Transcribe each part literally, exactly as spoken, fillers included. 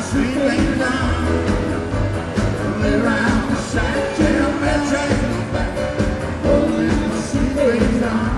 sweet baby down. Lay around the side, tell me, take me back. Holding my sweet baby down.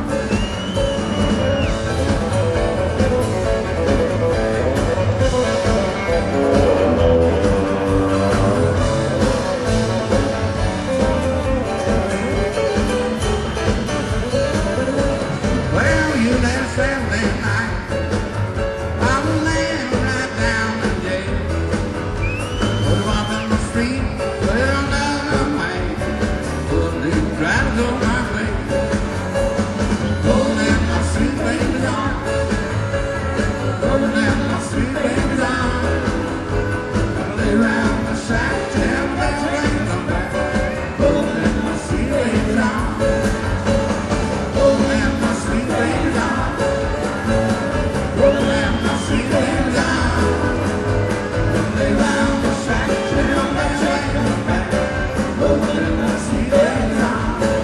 Well, you left Saturday night. I was laying right down the day. Put him up in the street, well, down the way. Couldn't even try to go my way. Holding my sweet baby down. Holding my sweet baby down. Lay around the side, tell me to bring them back. Holding my sweet baby down. Holding my sweet baby down. Holding my sweet baby down. Lay around the side, tell me to bring them back. Holding my sweet baby down.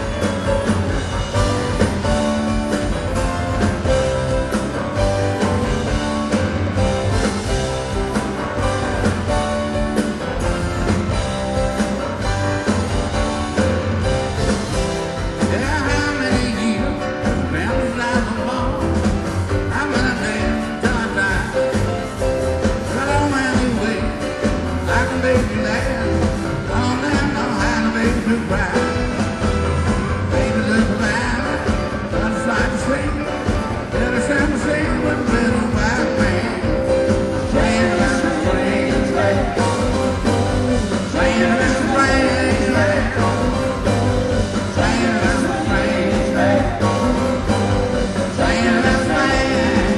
Yeah, how many years, families life alone. How many days till I die? But on any way, I can make you laugh. I don't ever know how to make you cry. Baby, look around, I just like to sing. Let us have a sing with a little white man. Playing around the strange land. Playing around the strange land. Playing around the strange land. Playing around the strange.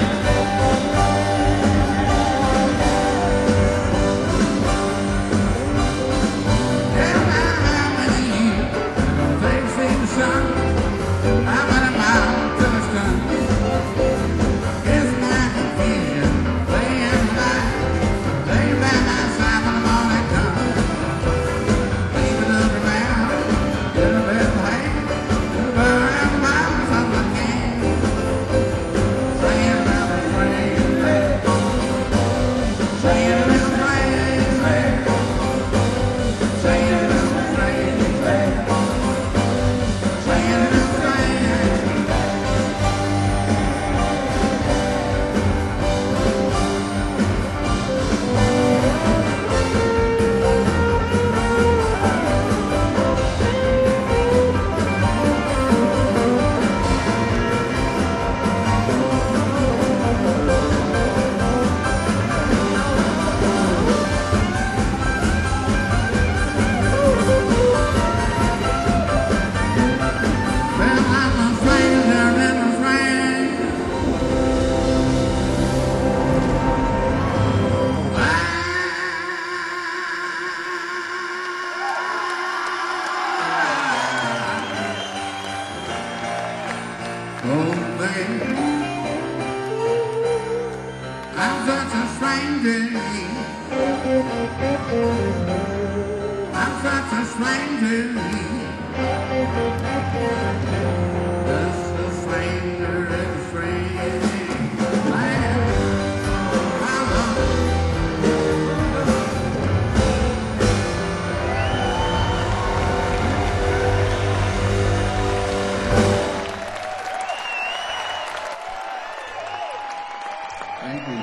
Yeah, how many years things seem to sun? How many miles till it's done? Guess my confusion, laying by, laying by my side when the morning comes. Baby, look around, get a better hand, get a better miles on the game. Playing around the strange land. Playing around the strange land. Playing around the strange land. Playing around the strange land. Well, I'm a stranger in the rain. Oh, baby, I'm such a stranger. I'm such a stranger. Just a stranger in a strange land. I'm a Thank you.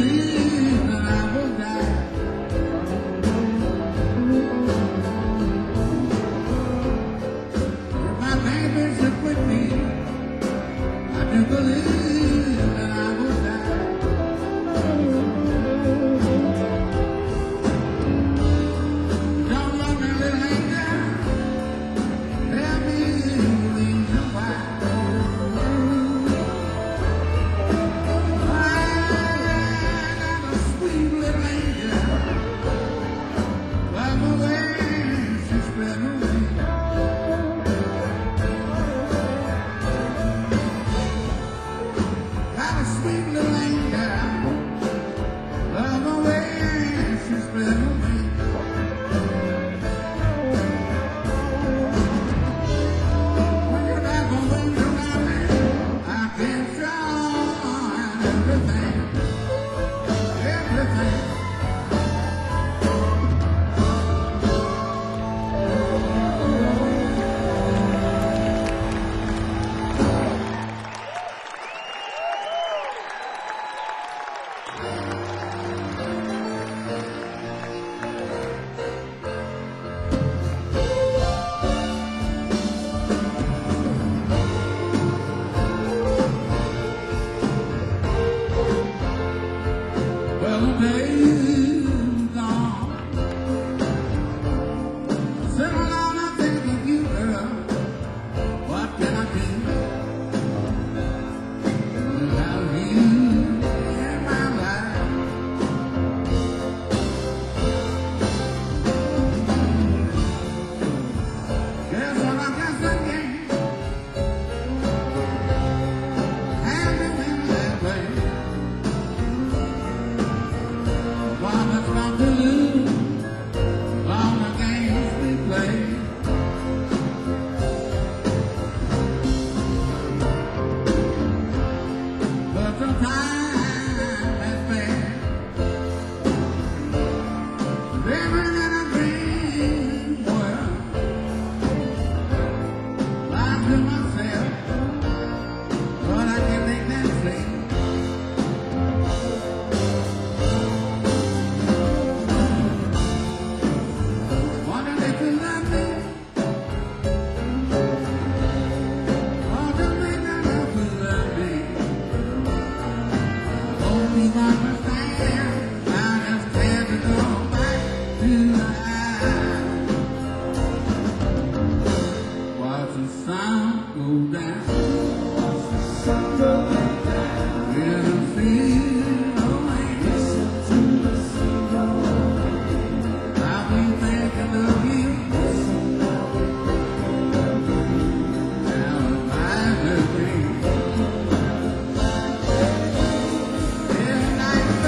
believe that I will die. If my baby should quit me, I do believe that I will die. Don't love me, little angel. Tell me the reason why. Sweet little angel, love the way she spread her wings. When you're not gonna wait around me, I can show everything, everything. Well, the day's gone. Sit alone and think of you, girl. What can I do without you in my life? Guess what I guess again. And it went that way. One that's not to lose, all the games we play. But the time has been living in a dream world. Lying to myself, but I can't make that sleep. Wondering if you love me, or do we not know if you love me? Only understand, I just had to go back to the house. Watch the sun go down, hear the sea go rain. I'll be thinking of you. Now if I could be, every night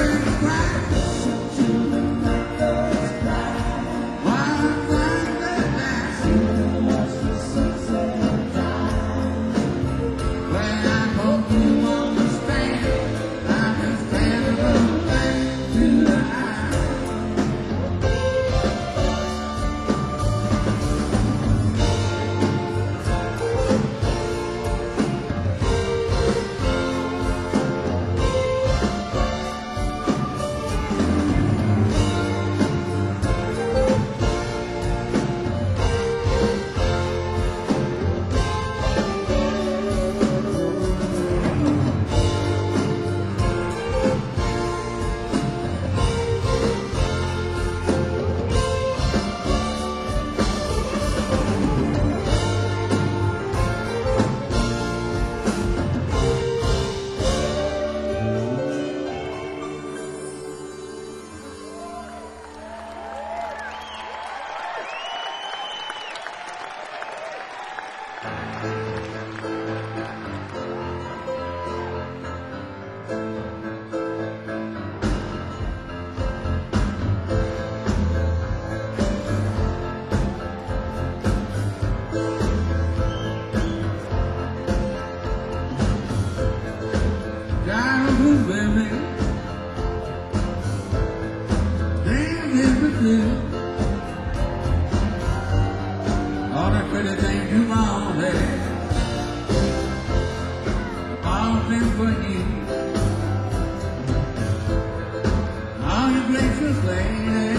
gracious lady,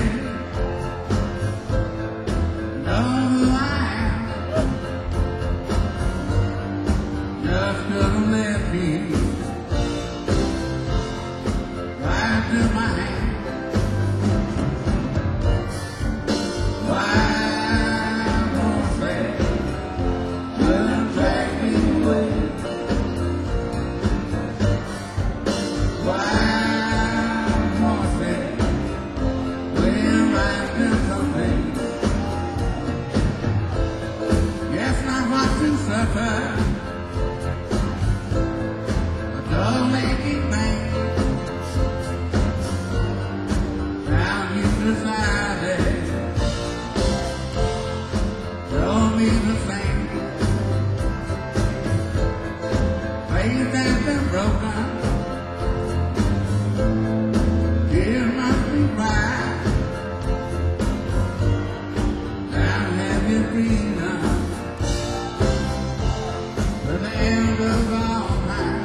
know who I am. Just couldn't let me right to my hand. Why won't they couldn't drag me away? Why won't they when right to something? Yes, I watch you suffer. Don't make it bang. Now you decided. Don't be the same. Faith has been broken. Tears must be cried. Now have you freedom to the end of all time.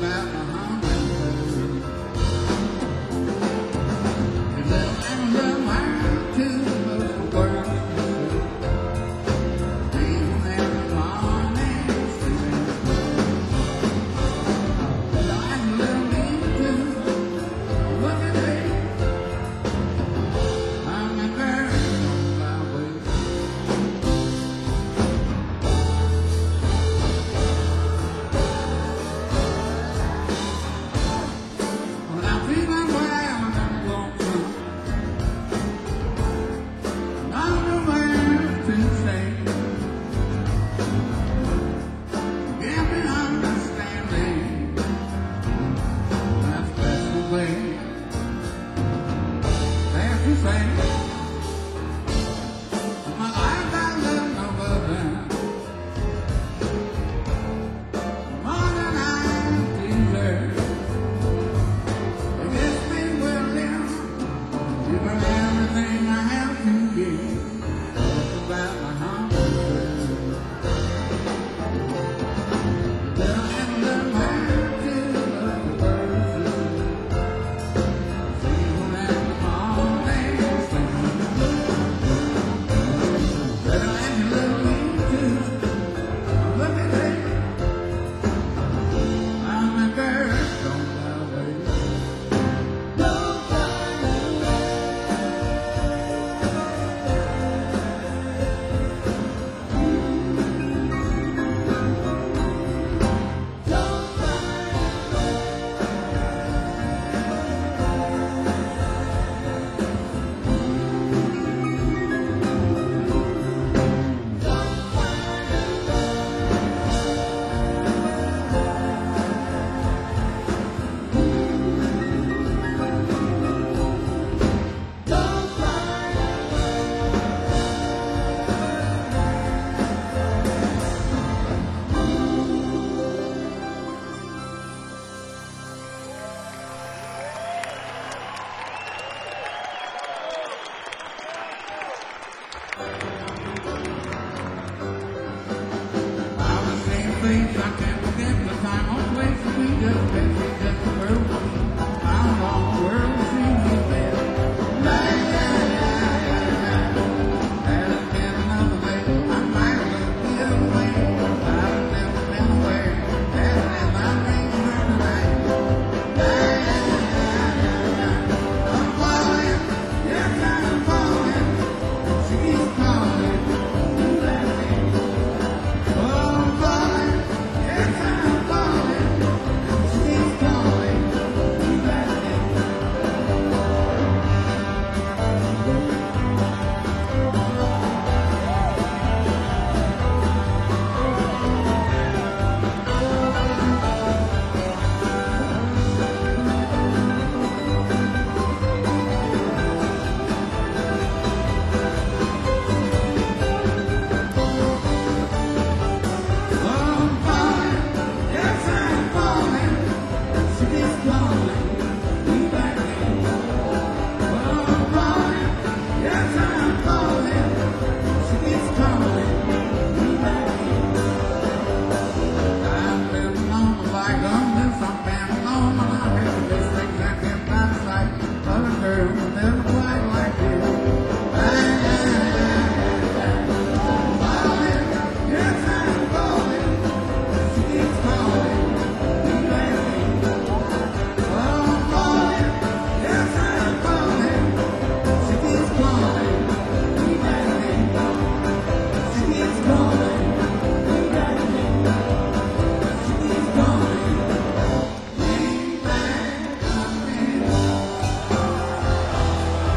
Love to say. My life I love no other. More than I deserve. It gets me willing to give everything I have to give. It's about my heart. I can't forget the time or place we just met, we just were how long the world seems to be. Yeah, yeah, yeah, yeah, yeah. There's been another way, I might look the other way. I've never been away, that's in my dreams for tonight. Yeah, yeah, yeah, yeah, yeah. I'm falling, yes I'm falling. She keeps calling, do that thing. Oh, I'm falling. Yes, I'm falling. She's calling. Do that thing. Oh, I'm falling. Yes, I'm falling. She keeps calling. Do that thing. Oh, I'm falling. Yes, I'm falling. She keeps calling. Do that thing. I've been alone like this. I've been alone and I have these things I can't find sight. Other girls never quite like you. Ah, yeah, yeah, yeah, yeah. I'm falling. Yes, I'm falling. She keeps calling. Do that thing. Oh, I'm falling. Yes, I'm falling. She keeps calling. Do that thing. She keeps calling. Do that thing. She keeps calling. Lean back on me.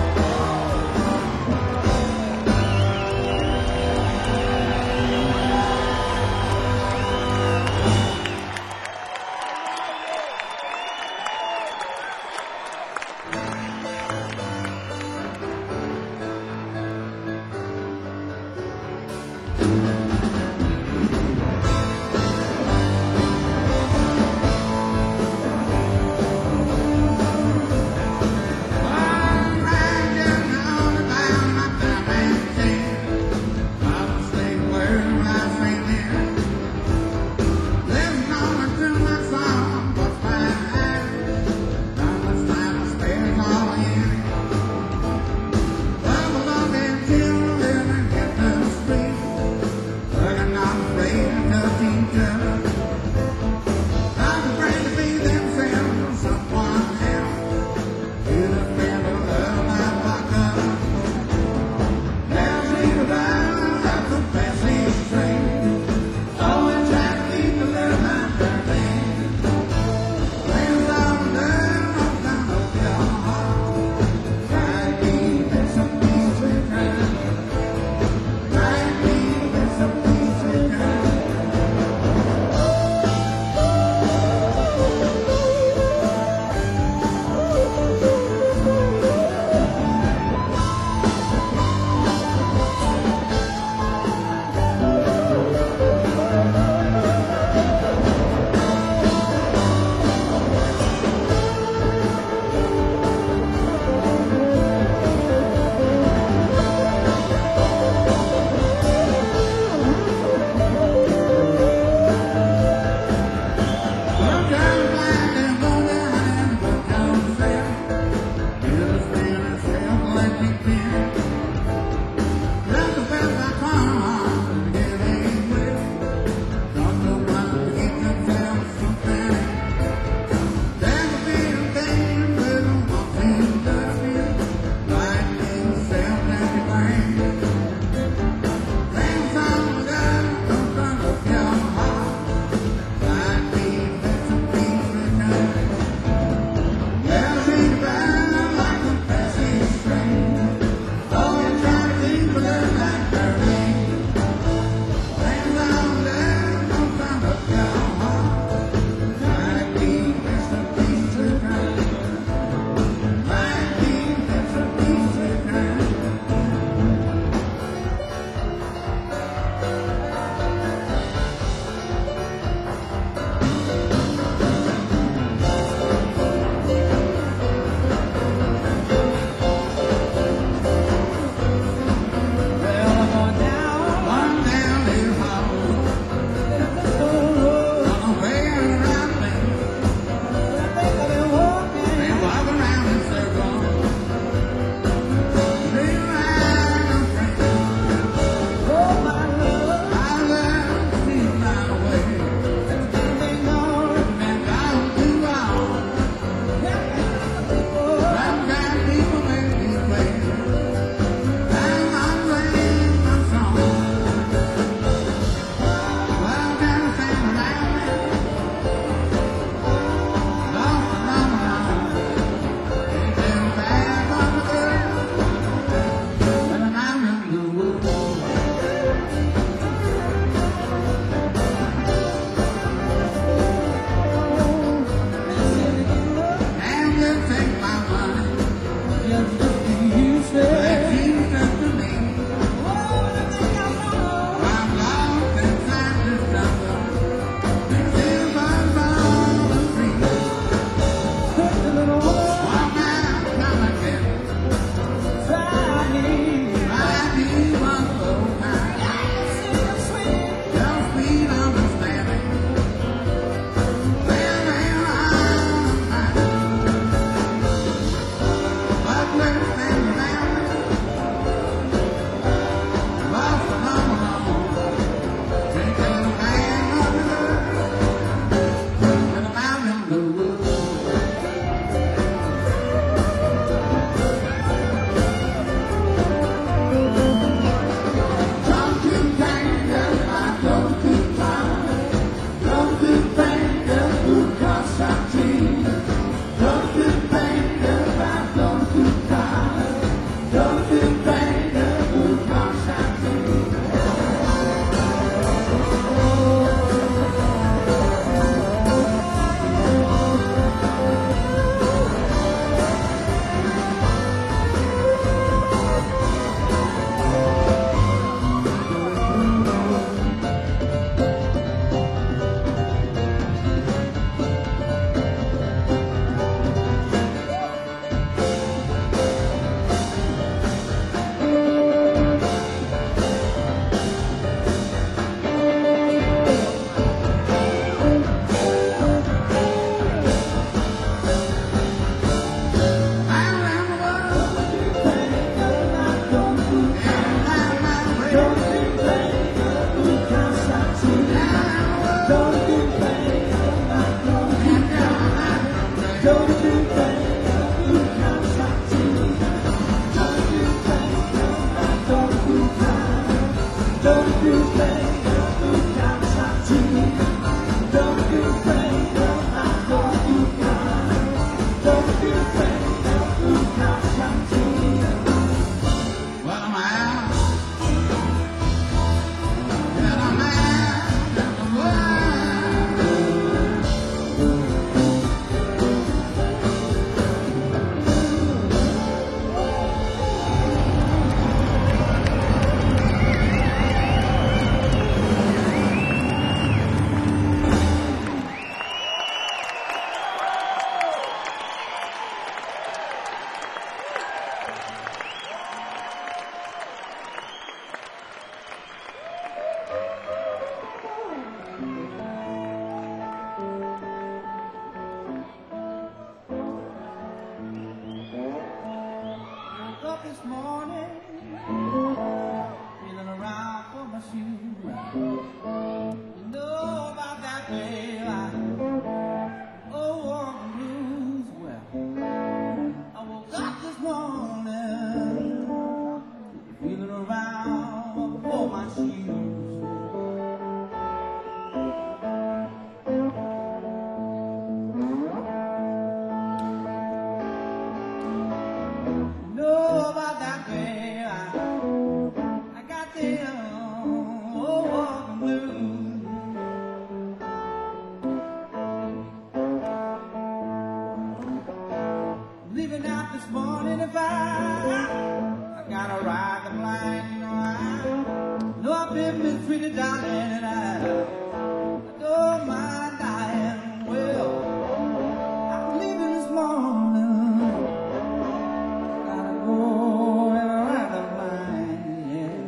pretty darling, and I don't mind dying. Well, I'm leaving this morning. Gotta go around the line, yeah.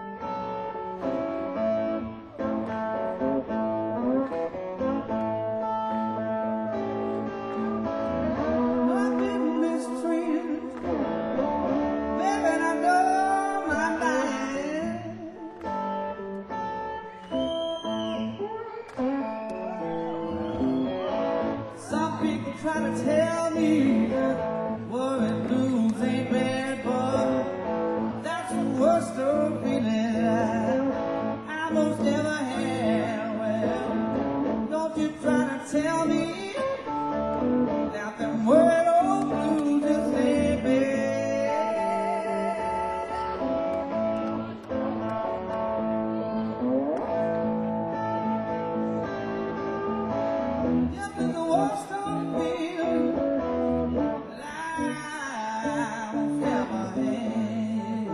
I've been mistreated, baby, and I don't mind dying. Some people try to tell me that worry blues ain't bad, but that's the worst of feeling I most ever had. Well, don't you try to tell me that them worried old blues just ain't bad. Just as the worst of feeling I most ever had.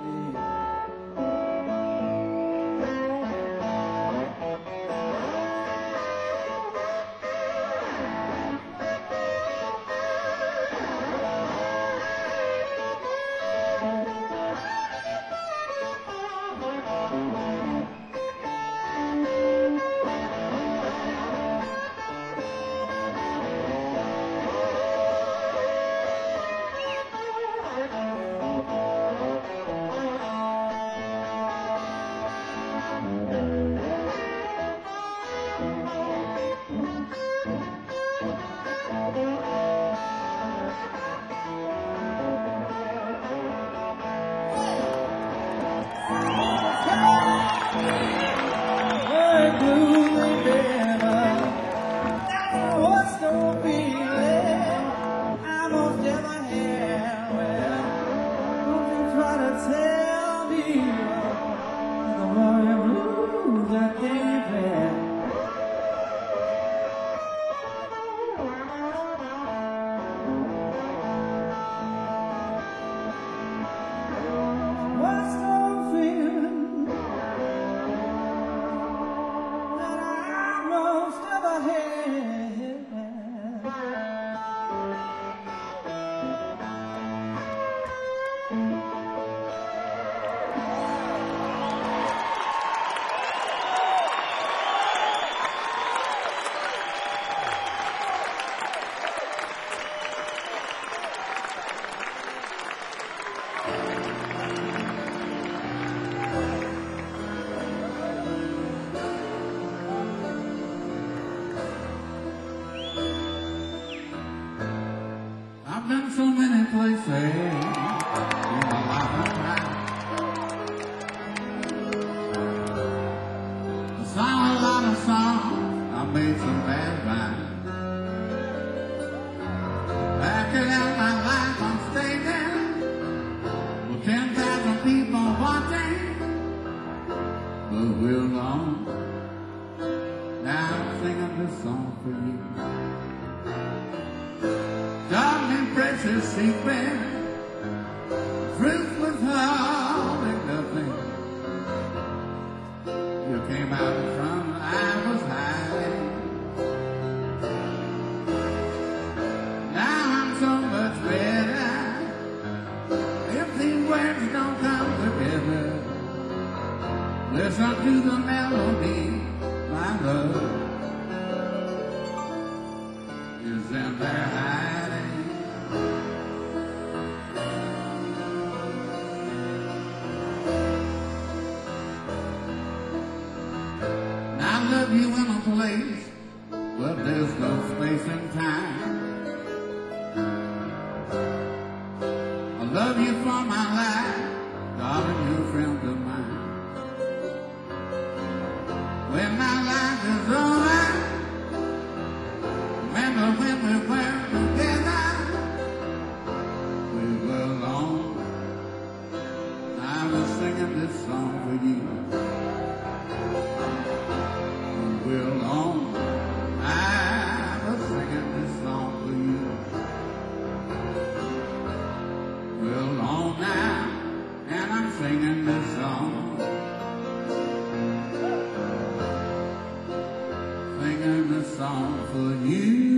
Worried blues ain't bad, but that's the worst of feeling I most ever had. Well, don't you try to tell me the worried blues that ain't bad. Worst of feeling that I most ever had. I've been so many places in my lifetime. I sang a lot of songs, I made some bad rhymes. Acting out my life on stages with ten thousand people watching. But we're gone. Now I'm singing this song for you. Darling, precious secret, truth was all and nothing. You came out in front, I was hiding. Now I'm so much better. If these words don't come together, listen to the melody, my love is in there hiding. I love you in a place where there's no space and time. I love you for my life, darling, you're a friend of mine. When my life is over, remember when we were together, we were alone. I was singing this song for you. We're alone. I was singing this song for you. We're alone now, and I'm singing this song. song for you.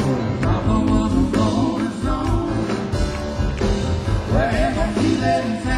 Let